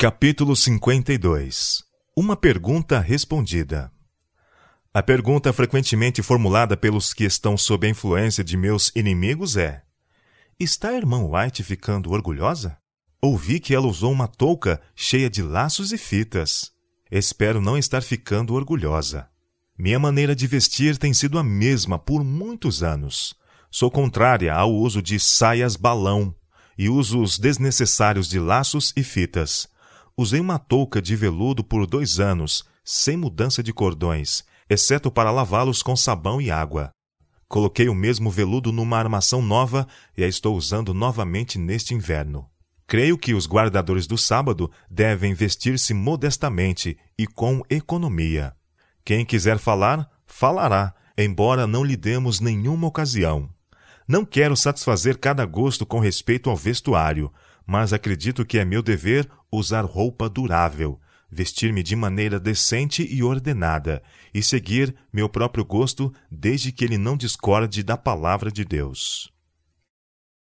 Capítulo 52. Uma pergunta respondida. A pergunta frequentemente formulada pelos que estão sob a influência de meus inimigos é: está a irmã White ficando orgulhosa? Ouvi que ela usou uma touca cheia de laços e fitas. Espero não estar ficando orgulhosa. Minha maneira de vestir tem sido a mesma por muitos anos. Sou contrária ao uso de saias balão e usos desnecessários de laços e fitas. Usei uma touca de veludo por 2 anos, sem mudança de cordões, exceto para lavá-los com sabão e água. Coloquei o mesmo veludo numa armação nova e a estou usando novamente neste inverno. Creio que os guardadores do sábado devem vestir-se modestamente e com economia. Quem quiser falar, falará, embora não lhe demos nenhuma ocasião. Não quero satisfazer cada gosto com respeito ao vestuário, mas acredito que é meu dever usar roupa durável, vestir-me de maneira decente e ordenada, e seguir meu próprio gosto desde que ele não discorde da palavra de Deus.